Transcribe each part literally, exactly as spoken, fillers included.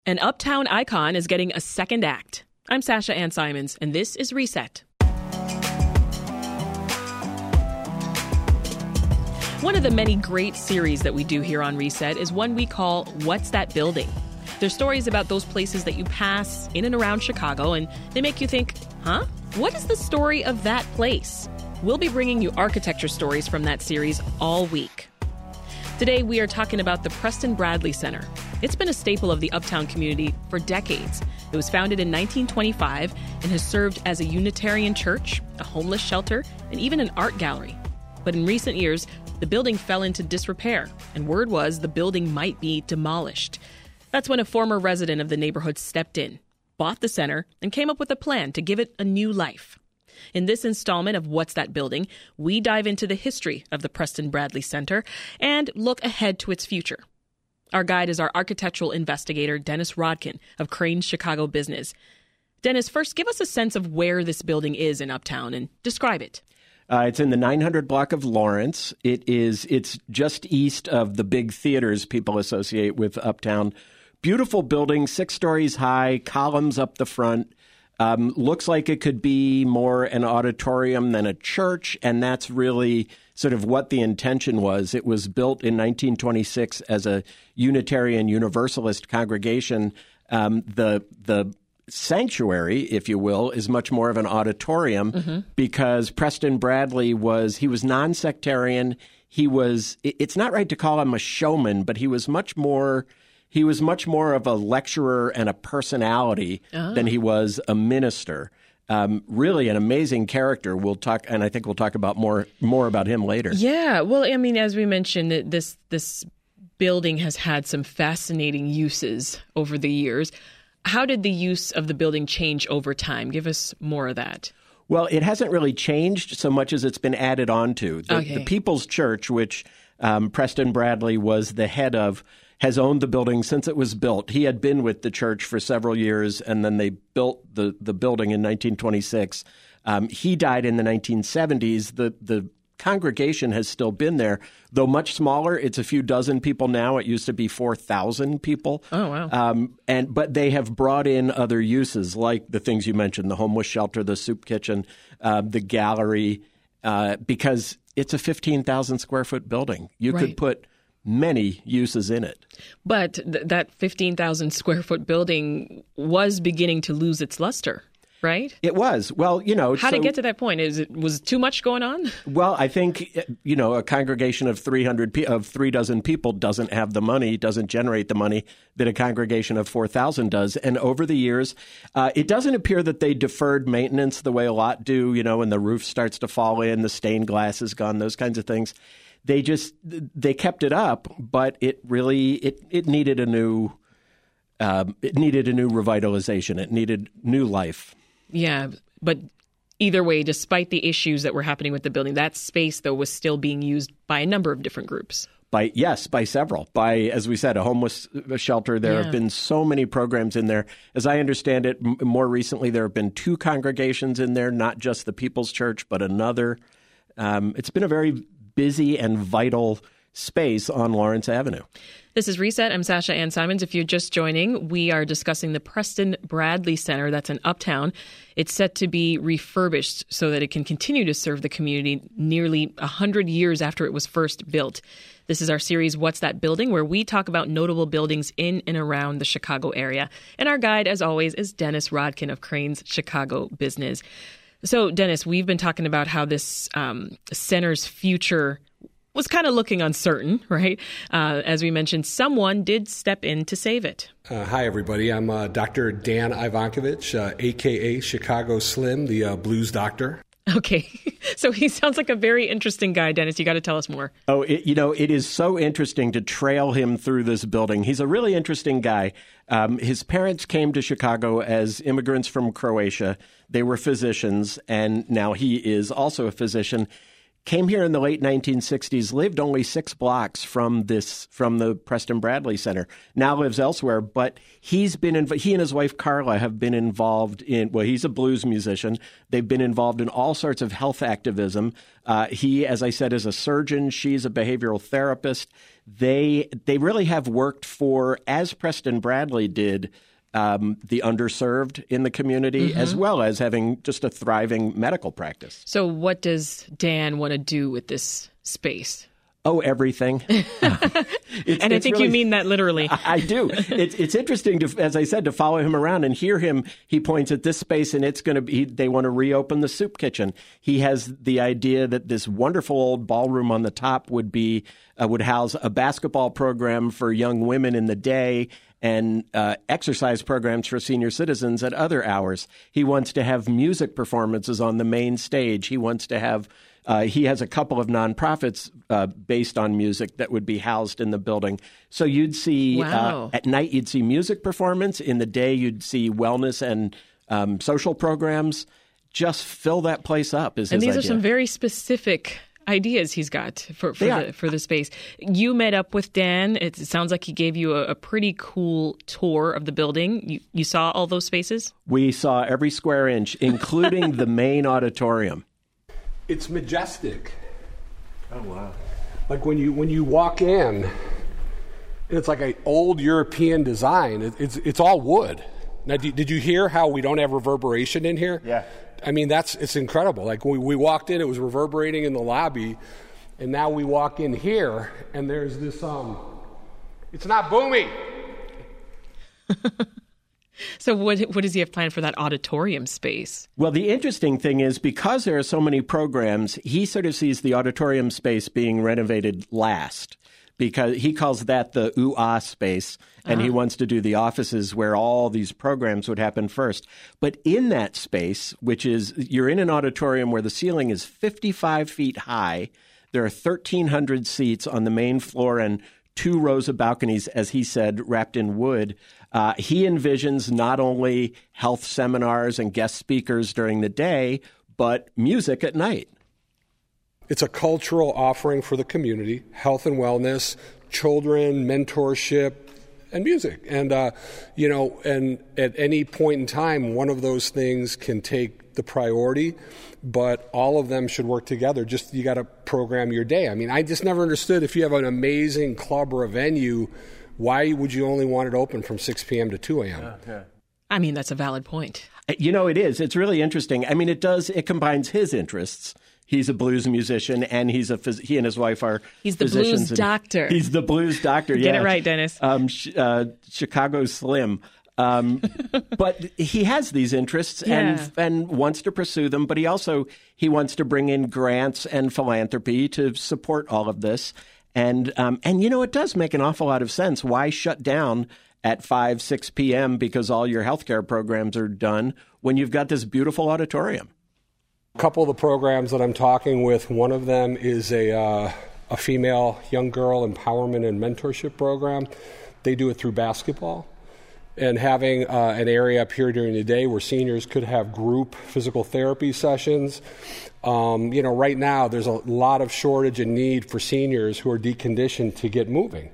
An uptown icon is getting a second act. I'm Sasha Ann Simons, and this is Reset. One of the many great series that we do here on Reset is one we call What's That Building? They're stories about those places that you pass in and around Chicago, and they make you think, huh? What is the story of that place? We'll be bringing you architecture stories from that series all week. Today, we are talking about the Preston Bradley Center. It's been a staple of the uptown community for decades. It was founded in nineteen twenty-five and has served as a Unitarian church, a homeless shelter, and even an art gallery. But in recent years, the building fell into disrepair, and word was the building might be demolished. That's when a former resident of the neighborhood stepped in, bought the center, and came up with a plan to give it a new life. In this installment of What's That Building, we dive into the history of the Preston Bradley Center and look ahead to its future. Our guide is our architectural investigator, Dennis Rodkin of Crain's Chicago Business. Dennis, first give us a sense of where this building is in Uptown and describe it. Uh, it's in the nine hundred block of Lawrence. It is, it's just east of the big theaters people associate with Uptown. Beautiful building, six stories high, columns up the front. Um, looks like it could be more an auditorium than a church, and that's really sort of what the intention was. It was built in nineteen twenty-six as a Unitarian Universalist congregation. Um, the the sanctuary, if you will, is much more of an auditorium mm-hmm. because Preston Bradley was, he was non-sectarian. He was, it's not right to call him a showman, but he was much more... He was much more of a lecturer and a personality oh. than he was a minister. Um, really an amazing character. We'll talk, and I think we'll talk about more more about him later. Yeah, well, I mean, as we mentioned, this this building has had some fascinating uses over the years. How did the use of the building change over time? Give us more of that. Well, it hasn't really changed so much as it's been added on to. The, okay. the People's Church, which um, Preston Bradley was the head of, has owned the building since it was built. He had been with the church for several years, and then they built the, the building in nineteen twenty-six. Um, he died in the nineteen seventies. The the congregation has still been there, though much smaller. It's a few dozen people now. It used to be four thousand people. Oh, wow. Um, and but they have brought in other uses, like the things you mentioned, the homeless shelter, the soup kitchen, uh, the gallery, uh, because it's a fifteen thousand square foot building. You right. could put many uses in it. But th- that fifteen thousand square foot building was beginning to lose its luster, right? It was. Well, you know. How so, did it get to that point? Is it was too much going on? Well, I think, you know, a congregation of three hundred, pe- of three dozen people doesn't have the money, doesn't generate the money that a congregation of four thousand does. And over the years, uh, it doesn't appear that they deferred maintenance the way a lot do, you know, when the roof starts to fall in, the stained glass is gone, those kinds of things. They just, they kept it up, but it really, it, it needed a new, um, it needed a new revitalization. It needed new life. Yeah, but either way, despite the issues that were happening with the building, that space, though, was still being used by a number of different groups. By yes, by several. By, as we said, a homeless shelter. There yeah. have been so many programs in there. As I understand it, m- more recently, there have been two congregations in there, not just the People's Church, but another. Um, it's been a very busy and vital space on Lawrence Avenue. This is Reset. I'm Sasha Ann Simons. If you're just joining, we are discussing the Preston Bradley Center that's in Uptown. It's set to be refurbished so that it can continue to serve the community nearly one hundred years after it was first built. This is our series, What's That Building?, where we talk about notable buildings in and around the Chicago area. And our guide, as always, is Dennis Rodkin of Crain's Chicago Business. So, Dennis, we've been talking about how this um, center's future was kind of looking uncertain, right? Uh, as we mentioned, someone did step in to save it. Uh, hi, everybody. I'm uh, Doctor Dan Ivankovich, uh, a k a. Chicago Slim, the uh, blues doctor. Okay. So he sounds like a very interesting guy, Dennis. You got to tell us more. Oh, it, you know, it is so interesting to trail him through this building. He's a really interesting guy. Um, his parents came to Chicago as immigrants from Croatia. They were physicians, and now he is also a physician. Came here in the late nineteen sixties, lived only six blocks from this, from the Preston Bradley Center. Now lives elsewhere, but he's been in, he and his wife Carla have been involved in, well, he's a blues musician. They've been involved in all sorts of health activism. Uh, he, as I said, is a surgeon. She's a behavioral therapist. they they really have worked for, as Preston Bradley did, um, the underserved in the community, mm-hmm. as well as having just a thriving medical practice. So what does Dan want to do with this space? Oh, everything. It's, and I think really, you mean that literally. I, I do. It's it's interesting to, as I said, to follow him around and hear him. He points at this space, and it's going to be. They want to reopen the soup kitchen. He has the idea that this wonderful old ballroom on the top would be uh, would house a basketball program for young women in the day, and uh, exercise programs for senior citizens at other hours. He wants to have music performances on the main stage. He wants to have. Uh, he has a couple of nonprofits uh, based on music that would be housed in the building. So you'd see wow. uh, at night you'd see music performance. In the day you'd see wellness and um, social programs. Just fill that place up. Is and his these idea. are some very specific ideas he's got for for the, for the space. You met up with Dan. It sounds like he gave you a, a pretty cool tour of the building. You, you saw all those spaces? We saw every square inch, including the main auditorium. It's majestic. Oh, wow. Like when you when you walk in, it's like an old European design. It, it's it's all wood. Now, did, did you hear how we don't have reverberation in here? Yeah. I mean, that's it's incredible. Like when we, we walked in, it was reverberating in the lobby, and now we walk in here, and there's this, um, it's not booming. So what what does he have planned for that auditorium space? Well, the interesting thing is because there are so many programs, he sort of sees the auditorium space being renovated last because he calls that the ooh ah space, and uh-huh. he wants to do the offices where all these programs would happen first. But in that space, which is you're in an auditorium where the ceiling is fifty-five feet high, there are thirteen hundred seats on the main floor and two rows of balconies, as he said, wrapped in wood. Uh, he envisions not only health seminars and guest speakers during the day, but music at night. It's a cultural offering for the community, health and wellness, children, mentorship, and music. And, uh, you know, and at any point in time, one of those things can take the priority, but all of them should work together. Just you got to program your day. I mean, I just never understood if you have an amazing club or a venue, why would you only want it open from six p.m. to two a.m.? Yeah, yeah. I mean, that's a valid point. You know, it is. It's really interesting. I mean, it does. It combines his interests. He's a blues musician, and he's a phys- he and his wife are he's the physicians. Blues doctor. He's the blues doctor. Get yeah. it right, Dennis. Um, sh- uh, Chicago Slim. Um, but he has these interests and yeah. and wants to pursue them. But he also he wants to bring in grants and philanthropy to support all of this. And um, and you know, it does make an awful lot of sense. Why shut down at five, six p.m. because all your healthcare programs are done when you've got this beautiful auditorium? A couple of the programs that I'm talking with, one of them is a uh, a female young girl empowerment and mentorship program. They do it through basketball. And having uh, an area up here during the day where seniors could have group physical therapy sessions. Um, you know, right now there's a lot of shortage and need for seniors who are deconditioned to get moving.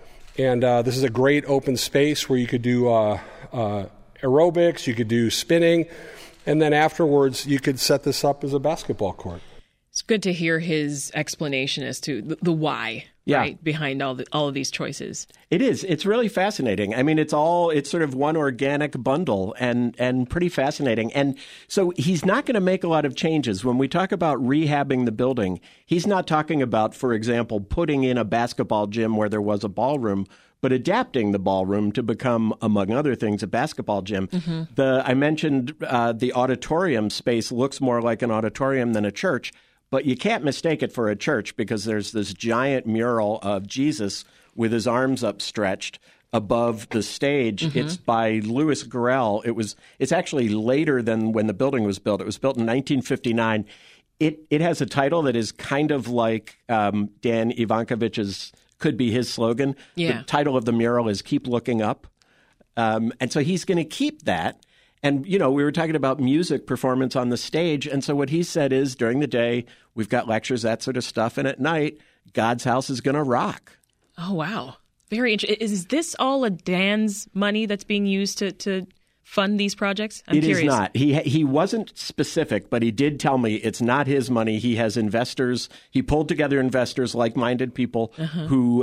And uh, this is a great open space where you could do uh, uh, aerobics, you could do spinning, and then afterwards you could set this up as a basketball court. It's good to hear his explanation as to the, the why. Yeah. Right, behind all the, all of these choices. It is. It's really fascinating. I mean, it's all, it's sort of one organic bundle and, and pretty fascinating. And so he's not going to make a lot of changes. When we talk about rehabbing the building, he's not talking about, for example, putting in a basketball gym where there was a ballroom, but adapting the ballroom to become, among other things, a basketball gym. Mm-hmm. The I mentioned uh, the auditorium space looks more like an auditorium than a church. But you can't mistake it for a church because there's this giant mural of Jesus with his arms upstretched above the stage. Mm-hmm. It's by Louis Garrel. It was. It's actually later than when the building was built. It was built in nineteen fifty-nine. It it has a title that is kind of like um, Dan Ivankovich's, could be his slogan. Yeah. The title of the mural is Keep Looking Up. Um, and so he's going to keep that. And, you know, we were talking about music performance on the stage. And so what he said is during the day, we've got lectures, that sort of stuff. And at night, God's house is going to rock. Oh, wow. Very interesting. Is this all a Dan's money that's being used to, to fund these projects? I'm it curious. It is not. He he wasn't specific, but he did tell me it's not his money. He has investors. He pulled together investors, like-minded people uh-huh. who helped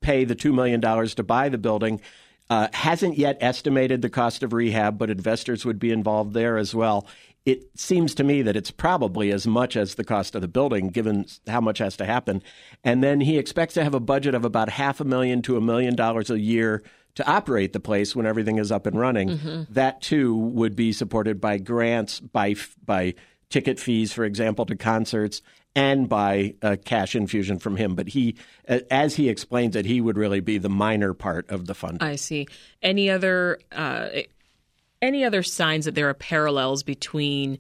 pay the two million dollars to buy the building. Uh, hasn't yet estimated the cost of rehab, but investors would be involved there as well. It seems to me that it's probably as much as the cost of the building, given how much has to happen. And then he expects to have a budget of about half a million to a million dollars a year to operate the place when everything is up and running. Mm-hmm. That, too, would be supported by grants, by by ticket fees, for example, to concerts, and by a cash infusion from him. But he, as he explains it, he would really be the minor part of the fund. I see. Any other uh, any other signs that there are parallels between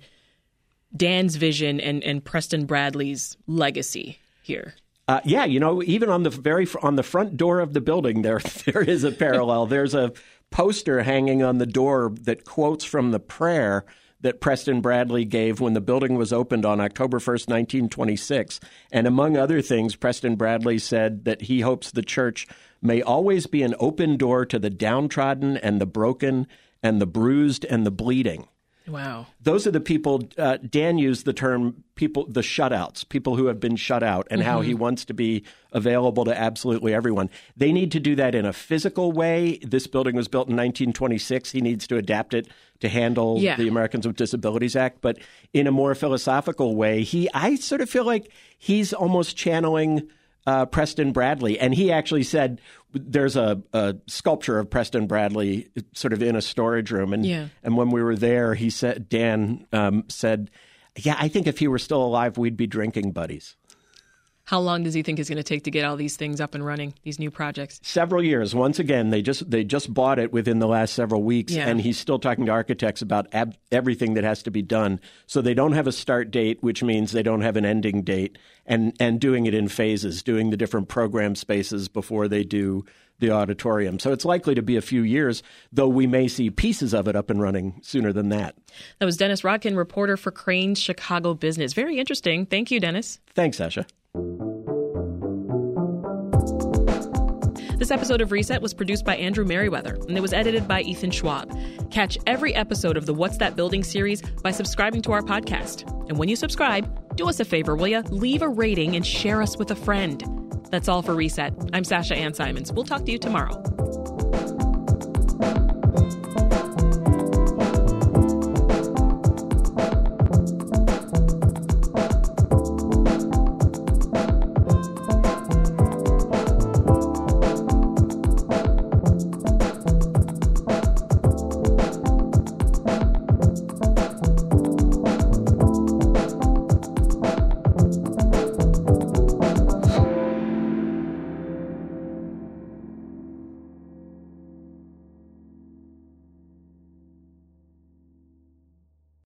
Dan's vision and, and Preston Bradley's legacy here? Uh, yeah, you know, even on the very on the front door of the building, there there is a parallel. There's a poster hanging on the door that quotes from the prayer that Preston Bradley gave when the building was opened on October first, nineteen twenty-six. And among other things, Preston Bradley said that he hopes the church may always be an open door to the downtrodden and the broken and the bruised and the bleeding. Wow. Those are the people, uh, Dan used the term people, the shutouts, people who have been shut out, and mm-hmm. how he wants to be available to absolutely everyone. They need to do that in a physical way. This building was built in nineteen twenty-six. He needs to adapt it to handle yeah. the Americans with Disabilities Act. But in a more philosophical way, he, I sort of feel like he's almost channeling Uh, Preston Bradley. And he actually said there's a, a sculpture of Preston Bradley sort of in a storage room. And yeah. and when we were there, he said, Dan um, said, yeah, I think if he were still alive, we'd be drinking buddies. How long does he think it's going to take to get all these things up and running, these new projects? Several years. Once again, they just they just bought it within the last several weeks, yeah. and he's still talking to architects about ab- everything that has to be done. So they don't have a start date, which means they don't have an ending date, and, and doing it in phases, doing the different program spaces before they do the auditorium. So it's likely to be a few years, though we may see pieces of it up and running sooner than that. That was Dennis Rodkin, reporter for Crain's Chicago Business. Very interesting. Thank you, Dennis. Thanks, Sasha. This episode of Reset was produced by Andrew Merriweather, and it was edited by Ethan Schwab. Catch every episode of the What's That Building series by subscribing to our podcast. And when you subscribe, do us a favor, will you? Leave a rating and share us with a friend. That's all for Reset. I'm Sasha Ann Simons. We'll talk to you tomorrow.